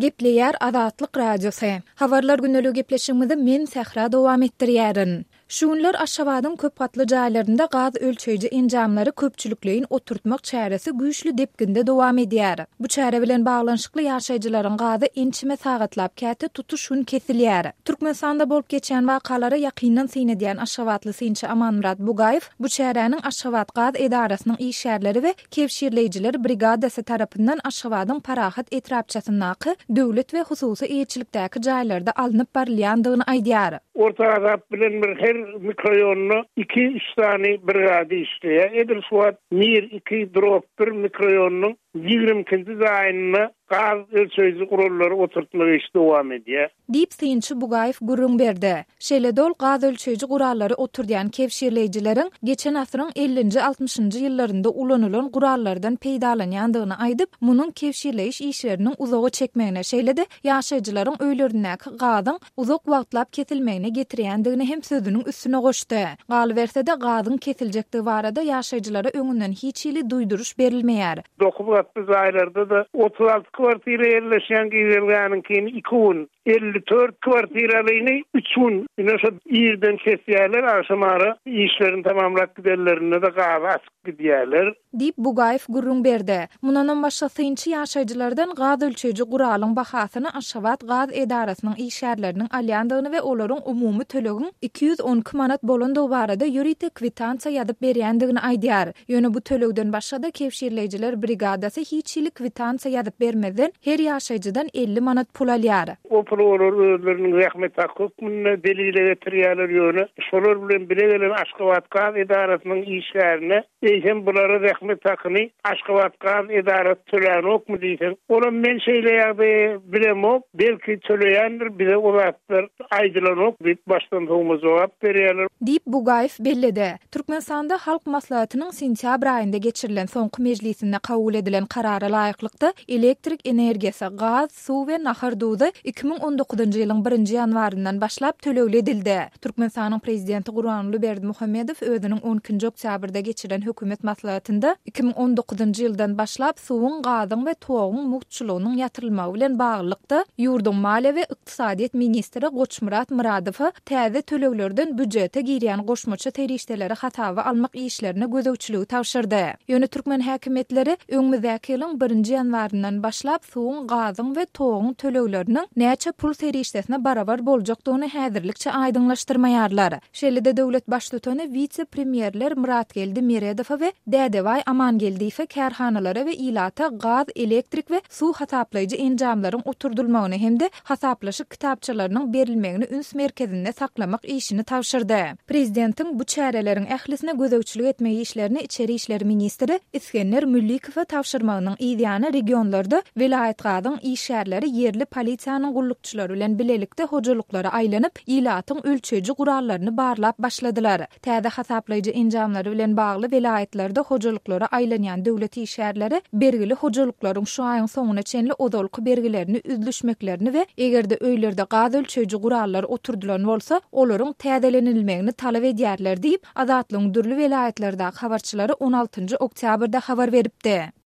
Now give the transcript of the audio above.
Gepleýär Azatlyk Radiosy. Habarlar günnälik gepleşigimizi men Sähra dowam etdirýärin. Şuňlar Aşgabatyň köp gatly jaýlarynda gaz ölçeýiji enjamlary köpçülikleýin oturtmak çäresi güýçli depginde dowam edýär. Bu çäre bilen baglanşykly ýaşaýjylaryň gazy inçime saгатлap käte tutuşun kesilýär. Türkmenistanda bolup geçen wakalary ýakyndan synedýän Aşgabatly synçy Amanmurat Bugaýew bu çäreniň Aşgabat gaz edarasynyň işgärleri we kevşirleýijiler brigadasy tarapyndan Aşgabatyň parahat etrapçasynaky döwlet we hususy eýetçilikdäki jaýlarda alınıp barilýandygyny aýdýar. Orta Azap bilen bir her mikroyonunu 2-3 tane brigada işleýär. Edil suat mir 2 drop bir mikroyonunun 20-nji zaýyny gaz ölçeýiji gurulary oturtmagy işi dowam edýär. Diýip synçy Bugaýew gurrun berdi. Şeýle-dol gaz ölçeýiji gurallary oturýan kevşirleýijileriň geçen asyryň 50-60-njy ýyllarynda ulanylan gurallardan peýdalanýandygyny aýdyp, munyň kevşirleýiş işleriniň uzagy çekmegine şeýle-de ýaşaýjylaryň öýlerindäki gazyň uzak wagtlap kesilmegine getirýändigini hem sözüniň üstüne goşdy. Galyberse-de gazyň kesiljekdigi barada ýaşaýjylara öňünden hiç ýyly duýduruş berilmeýär. Bu zaýlarda da 36 kwartira ýerleşýän giýerläriniň kini 2 gün, 54 kwartiralyny 3 gün. Ine şu ýerden kesýärler, aşamary işlerini tamamlap giderlerine de gazy asyp gidýärler. Diýip Bugaýew gurrun berdi. Mundan başga synçy ýaşaýjylardan gaz ölçeýiji guralyň bahasyny Aşgabat gaz edarasynyň işgärleriniň alýandygyny we olaryň umumy tölegin 212 manat bolandygy barada ýuridik kwitansiýa ýazyp berýändigini aýdýar. Ýöne bu tölegden başga da kevşirleýijiler brigadasy hiç ýyly kwitansiýa ýazyp bermeden her ýaşaýjydan 50 manat pul alýar. O pullar özleriniň rahmet hakykyny delile getirýärler ýöne. Şolar bilen biregelen Aşgabat gaz edarasynyň işgärine eýsem bulara rahmet hakyny Aşgabat gaz edarasy tölenokmy diýsen, ola men şeýleýärdi bilemok, belki töleýändir, bize olatlar aýdylanok diýip başdan soňa jogap berýärler. Diýip Bugaýew bellidi. Türkmenistanda halk maslahatynyň sentýabr aýynda geçirilen soňky mejlisinde kabul edilen karara laýyklykda elektrik energiýasy, gaz, suw we nahar duzy 2019-njy ýylyň 1-nji ýanwaryndan başlap tölegli edildi. Türkmenistanyň prezidenti Gurbanguly Berdimuhammedow özüniň 12-nji oktýabrda geçirilen hökümet maslahatynda 2019-njy ýyldan başlap suwun, gazyň we togyň muhçulugynyň ýatyrylmagy bilen baglykda ýurdun maliýe we ykdysadiýet ministri Goçmurat Muradow täze töleglerden büdjete girýän goşmaça terişdeleri hatawy almak işlerine gözegçiligi tawşyrdy. Ýöne türkmen häkimetleri öňümüzdäki ýylyň 1-nji ýanwaryndan başlap suwun, gazyň we togyň tölegleriniň näçe pul terişdesine barabar boljakdygyny häzirlikçe aýdyňlaşdyrmaýarlar. Şeýle-de döwlet başlygyny vice-premierler Muratgeldi Meredow we Dädebay Amangeldiýew kärhanalara we ilata gaz, elektrik we suw hasaplaýjy enjamlaryň oturdulmagyny hemde hasaplaşyk kitapçalarynyň berilmegini üns merkezinde saklamak işini tawşyrdy. Prezidentiň bu çäreleriň ählisine gözegçilik etmegi işlerini İçeri işleri ministri İskender Müllikow tawşyrmagynyň ýa-da regionlarda vilayet gazyň işgärleri yerli polisiýanyň gullukçylary bilen bilelikde hojalyklary aýlanyp ilatyň ölçeýiji gurallaryny barlap başladylar. Täze hasaplaýjy enjamlary bilen bagly vilayetlerde hojalyklary aýlanýan döwlet işgärleri bergili hojalyklaryň şu aýyň soňuna çenli odalyky bergilerini üzlüşmeklerini we egerde öýlerde gaz ölçeýiji gurallary oturdulan bolsa, olaryň täzelenilmegini talap edýärler diýip Azatlygyň dürli vilayetlerdäki habarçylary 16-njy oktýabrda habar beripdi.